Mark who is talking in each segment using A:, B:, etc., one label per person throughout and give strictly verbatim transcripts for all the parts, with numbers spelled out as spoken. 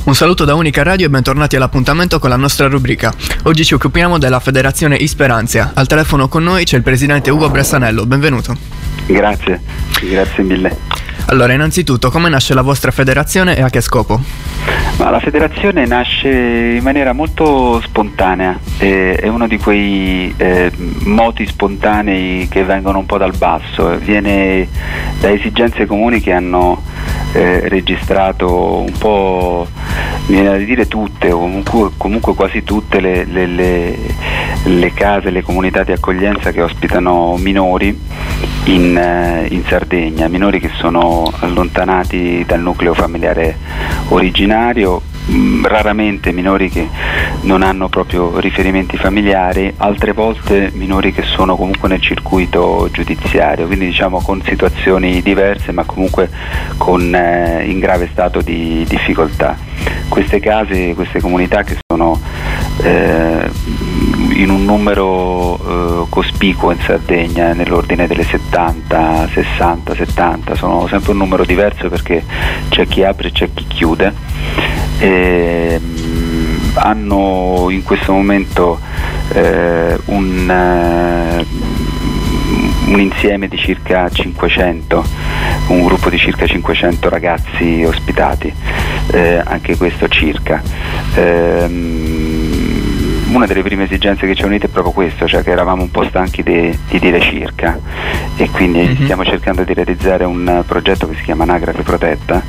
A: Un saluto da Unica Radio e bentornati all'appuntamento con la nostra rubrica. Oggi ci occupiamo della Federazione Isperanzia. Al telefono con noi c'è il presidente Ugo Bressanello, benvenuto.
B: Grazie, grazie mille.
A: Allora, innanzitutto, come nasce la vostra federazione e a che scopo?
B: Ma la federazione nasce in maniera molto spontanea, eh, è uno di quei eh, moti spontanei che vengono un po' dal basso, viene da esigenze comuni che hanno eh, registrato un po', mi viene da dire tutte, o comunque, comunque quasi tutte le, le, le, le case, le comunità di accoglienza che ospitano minori in, eh, in Sardegna, minori che sono allontanati dal nucleo familiare originario, mh, raramente minori che non hanno proprio riferimenti familiari, altre volte minori che sono comunque nel circuito giudiziario, quindi diciamo con situazioni diverse ma comunque con, eh, in grave stato di difficoltà. Queste case, queste comunità che sono eh, in un numero eh, cospicuo in Sardegna, nell'ordine delle settanta, sessanta, settanta, sono sempre un numero diverso perché c'è chi apre e c'è chi chiude, e, mh, hanno in questo momento eh, un, eh, un insieme di circa cinquecento, un gruppo di circa cinquecento ragazzi ospitati, eh, anche questo circa. Ehm, Una delle prime esigenze che ci ha unito è proprio questo, cioè che eravamo un po' stanchi di, di dire circa, e quindi mm-hmm. stiamo cercando di realizzare un progetto che si chiama Anagrafe Protetta,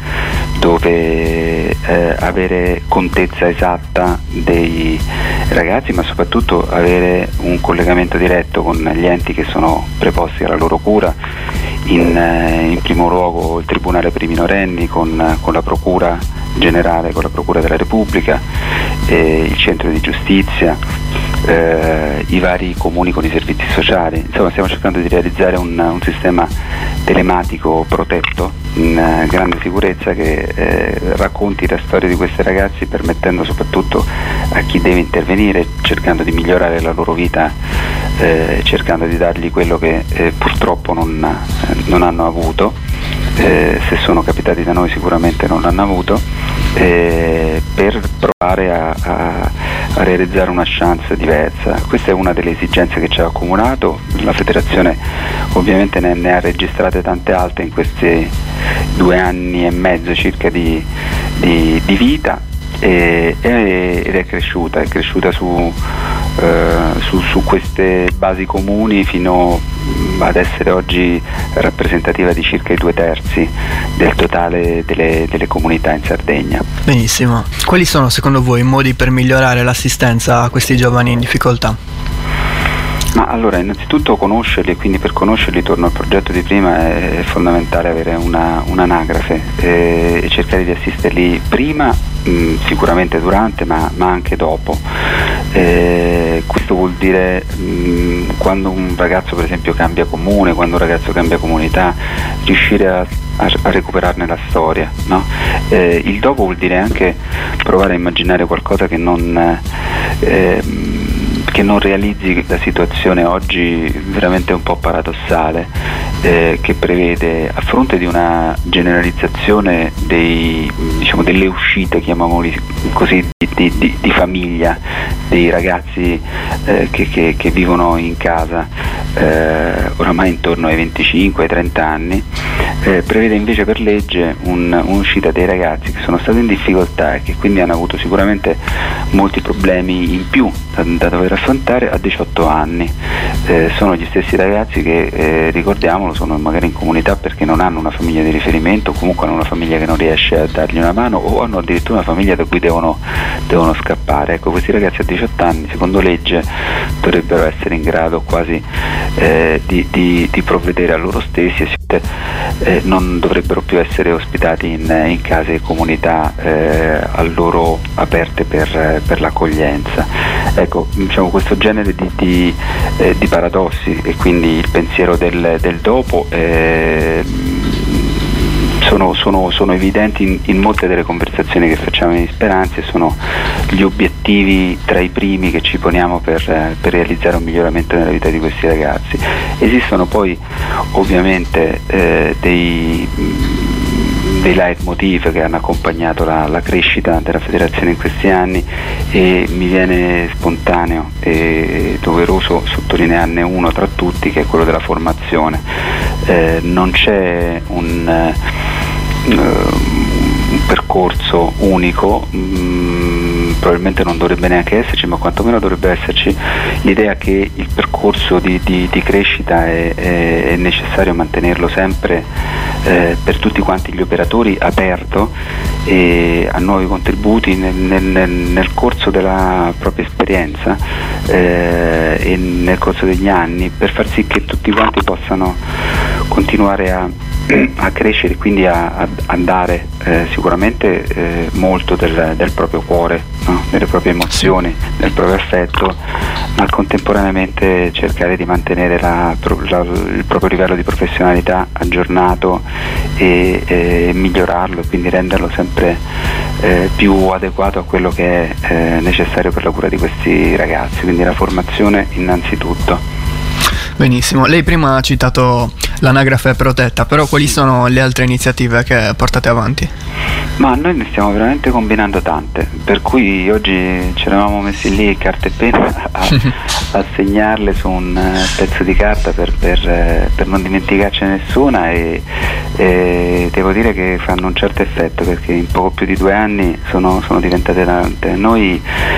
B: dove eh, avere contezza esatta dei ragazzi, ma soprattutto avere un collegamento diretto con gli enti che sono preposti alla loro cura, in, eh, in primo luogo il Tribunale per i minorenni con, con la Procura Generale, con la Procura della Repubblica, eh, il Centro di Giustizia, eh, i vari comuni con i servizi sociali. Insomma, stiamo cercando di realizzare un, un sistema telematico protetto in uh, grande sicurezza che eh, racconti la storia di questi ragazzi, permettendo soprattutto a chi deve intervenire, cercando di migliorare la loro vita, eh, cercando di dargli quello che eh, purtroppo non, eh, non hanno avuto, eh, se sono capitati da noi sicuramente non l'hanno avuto, eh, per provare a, a, a realizzare una chance diversa. Questa è una delle esigenze che ci ha accomunato. La federazione ovviamente ne, ne ha registrate tante altre in questi due anni e mezzo circa di, di, di vita, e, ed è cresciuta, è cresciuta su, eh, su, su queste basi comuni fino ad essere oggi rappresentativa di circa i due terzi del totale delle, delle comunità in Sardegna.
A: Benissimo. Quali sono secondo voi i modi per migliorare l'assistenza a questi giovani in difficoltà?
B: Ma allora, innanzitutto conoscerli, e quindi per conoscerli, torno al progetto di prima, è fondamentale avere una, un'anagrafe e, e cercare di assisterli prima, mh, sicuramente durante, ma, ma anche dopo. Eh, questo vuol dire mh, quando un ragazzo per esempio cambia comune, quando un ragazzo cambia comunità, riuscire a, a, a recuperarne la storia, no? Eh, il dopo vuol dire anche provare a immaginare qualcosa che non... Eh, che non realizzi la situazione oggi veramente un po' paradossale, eh, che prevede, a fronte di una generalizzazione dei, diciamo, delle uscite, chiamiamoli così, di, di, di famiglia, dei ragazzi eh, che, che, che vivono in casa eh, oramai intorno ai venticinque ai trenta anni, eh, prevede invece per legge un, un'uscita dei ragazzi che sono stati in difficoltà e che quindi hanno avuto sicuramente molti problemi in più da, da dover affrontare a diciotto anni. Eh, sono gli stessi ragazzi che, eh, ricordiamolo, sono magari in comunità perché non hanno una famiglia di riferimento, o comunque hanno una famiglia che non riesce a dargli una mano, o hanno addirittura una famiglia da cui devono, devono scappare. Ecco, questi ragazzi a diciotto anni, secondo legge, dovrebbero essere in grado quasi eh, di, di, di provvedere a loro stessi, e eh, non dovrebbero più essere ospitati in, in case e comunità eh, a loro aperte per, per l'accoglienza. Ecco, diciamo, questo genere di, di, eh, di paradossi, e quindi il pensiero del, del dopo, eh, sono, sono, sono evidenti in, in molte delle conversazioni che facciamo in Isperanzia, e sono gli obiettivi tra i primi che ci poniamo per, per realizzare un miglioramento nella vita di questi ragazzi. Esistono poi ovviamente eh, dei dei leitmotiv che hanno accompagnato la, la crescita della federazione in questi anni, e mi viene spontaneo e doveroso sottolinearne uno tra tutti, che è quello della formazione. Eh, non c'è un, uh, un percorso unico, mh, probabilmente non dovrebbe neanche esserci, ma quantomeno dovrebbe esserci l'idea che il percorso di, di, di crescita è, è, è necessario mantenerlo sempre eh, per tutti quanti gli operatori aperto e a nuovi contributi nel, nel, nel corso della propria esperienza eh, e nel corso degli anni, per far sì che tutti quanti possano continuare a, a crescere, quindi a, a, a dare eh, sicuramente eh, molto del, del proprio cuore, no? Delle proprie emozioni, del proprio affetto, ma contemporaneamente cercare di mantenere la, la, il proprio livello di professionalità aggiornato e, e migliorarlo, e quindi renderlo sempre eh, più adeguato a quello che è eh, necessario per la cura di questi ragazzi, quindi la formazione innanzitutto.
A: Benissimo, lei prima ha citato l'anagrafe protetta, però quali sono le altre iniziative che portate avanti?
B: Ma noi ne stiamo veramente combinando tante, per cui oggi ci eravamo messi lì carta e penna a, a segnarle su un pezzo di carta per, per, per non dimenticarcene nessuna, e, e devo dire che fanno un certo effetto, perché in poco più di due anni sono, sono diventate tante. Noi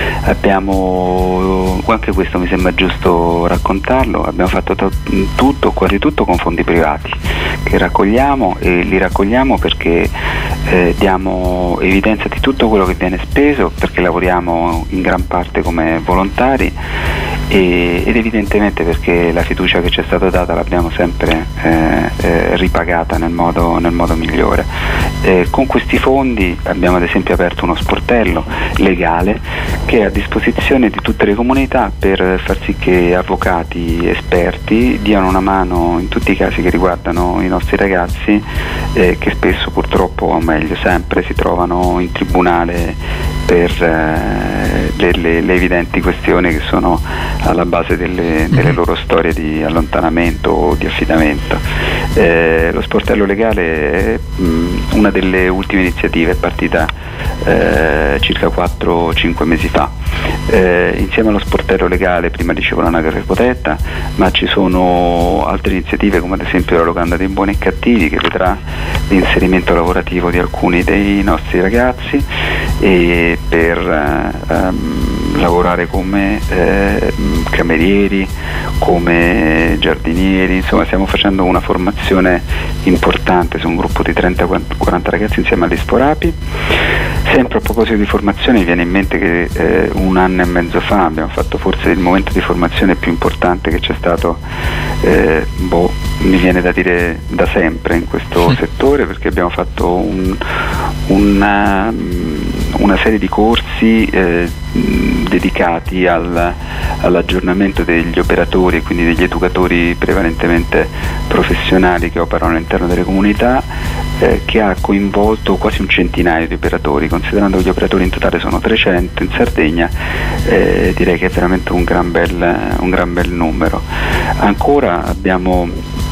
B: abbiamo, anche questo mi sembra giusto raccontarlo, abbiamo fatto t- tutto, quasi tutto con fondi privati che raccogliamo, e li raccogliamo perché eh, diamo evidenza di tutto quello che viene speso, perché lavoriamo in gran parte come volontari, e, ed evidentemente perché la fiducia che ci è stata data l'abbiamo sempre eh, eh, ripagata nel modo, nel modo migliore. Eh, con questi fondi abbiamo ad esempio aperto uno sportello legale che è a disposizione di tutte le comunità per far sì che avvocati esperti diano una mano in tutti i casi che riguardano i nostri ragazzi eh, che spesso purtroppo, o meglio sempre, si trovano in tribunale per eh, le, le, le evidenti questioni che sono alla base delle, delle loro storie di allontanamento o di affidamento. Eh, lo sportello legale è mh, una delle ultime iniziative, è partita eh, circa quattro cinque mesi fa. Eh, insieme allo sportello legale, prima dicevo l'anagrafe protetta, ma ci sono altre iniziative come ad esempio la locanda dei buoni e cattivi, che vedrà l'inserimento lavorativo di alcuni dei nostri ragazzi e per eh, um, lavorare come eh, camerieri, come giardinieri, insomma stiamo facendo una formazione importante su un gruppo di trenta quaranta ragazzi insieme agli Sporapi. Sempre a proposito di formazione, mi viene in mente che eh, un anno e mezzo fa abbiamo fatto forse il momento di formazione più importante che c'è stato, eh, boh, mi viene da dire da sempre in questo sì. settore, perché abbiamo fatto un, una, una serie di corsi eh, dedicati al, all'aggiornamento degli operatori e quindi degli educatori prevalentemente professionali che operano all'interno delle comunità, eh, che ha coinvolto quasi un centinaio di operatori. Considerando che gli operatori in totale sono trecento in Sardegna, eh, direi che è veramente un gran bel, un gran bel numero. Ancora abbiamo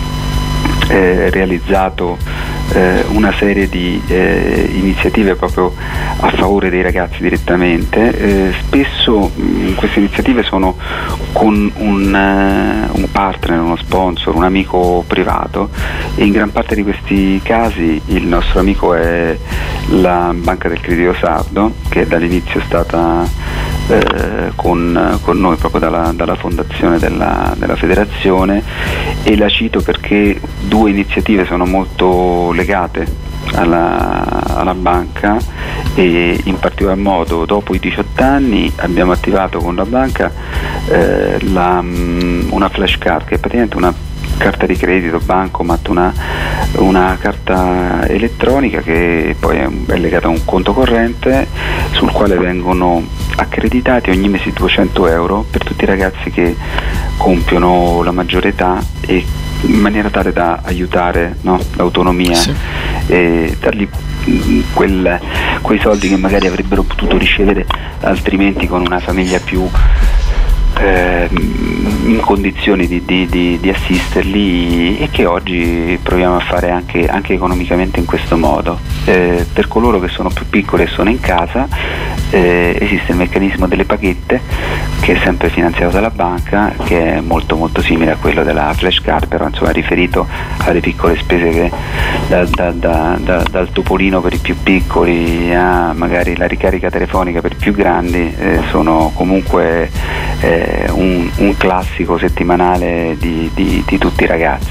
B: eh, realizzato eh, una serie di eh, iniziative proprio a favore dei ragazzi direttamente. Eh, spesso mh, queste iniziative sono con un, uh, un partner, uno sponsor, un amico privato, e in gran parte di questi casi il nostro amico è la Banca del Credito Sardo, che dall'inizio è stata eh, con, con noi proprio dalla, dalla fondazione della, della federazione, e la cito perché due iniziative sono molto legate alla, alla banca, e in particolar modo dopo i diciotto anni abbiamo attivato con la banca eh, la, um, una flashcard, che è praticamente una carta di credito, bancomat, una, una carta elettronica che poi è, è legata a un conto corrente sul quale vengono accreditati ogni mese duecento euro per tutti i ragazzi che compiono la maggiore età, e in maniera tale da aiutare, no, l'autonomia, sì, e dargli quel, quei soldi che magari avrebbero potuto ricevere altrimenti con una famiglia più eh, in condizioni di, di, di, di assisterli, e che oggi proviamo a fare anche, anche economicamente in questo modo. Eh, per coloro che sono più piccoli e sono in casa, eh, esiste il meccanismo delle paghette, che è sempre finanziato dalla banca, che è molto molto simile a quello della flash card, però insomma riferito alle piccole spese che da, da, da, da, dal topolino per i più piccoli a magari la ricarica telefonica per i più grandi, eh, sono comunque eh, un, un classico settimanale di, di, di tutti i ragazzi.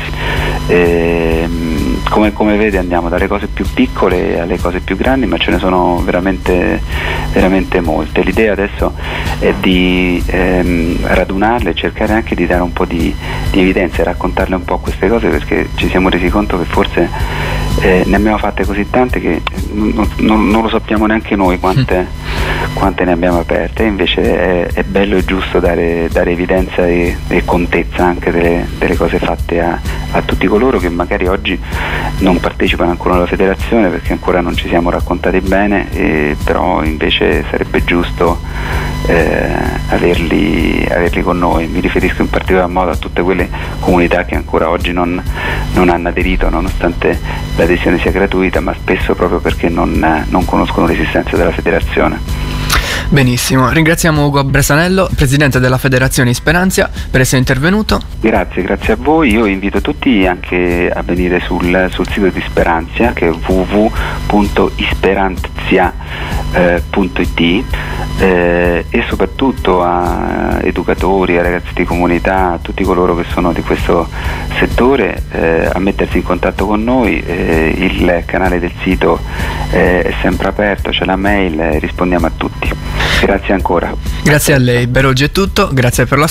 B: Eh, come, come vede andiamo dalle cose più piccole alle cose più grandi, ma ce ne sono veramente, veramente molte. L'idea adesso è di ehm, radunarle e cercare anche di dare un po' di, di evidenza e raccontarle un po' queste cose, perché ci siamo resi conto che forse eh, ne abbiamo fatte così tante che non, non, non lo sappiamo neanche noi quante, quante ne abbiamo aperte, e invece è, è bello e giusto dare, dare evidenza e, e contezza anche delle, delle cose fatte a, a tutti coloro che magari oggi non partecipano ancora alla federazione perché ancora non ci siamo raccontati bene, e però invece sarebbe giusto eh, averli, averli con noi. Mi riferisco in particolar modo a tutte quelle comunità che ancora oggi non, non hanno aderito, nonostante l'adesione sia gratuita, ma spesso proprio perché non, non conoscono l'esistenza della federazione.
A: Benissimo, ringraziamo Ugo Bresanello, presidente della Federazione Isperanzia, per essere intervenuto.
B: Grazie, grazie a voi. Io invito tutti anche a venire sul, sul sito di Isperanzia, che è w w w punto isperanzia punto i t, eh, e soprattutto a educatori, a ragazzi di comunità, a tutti coloro che sono di questo settore, eh, a mettersi in contatto con noi. Eh, il canale del sito eh, è sempre aperto, c'è la mail, eh, rispondiamo a tutti. Grazie ancora.
A: Grazie a lei, per oggi è tutto, grazie per l'ascolto.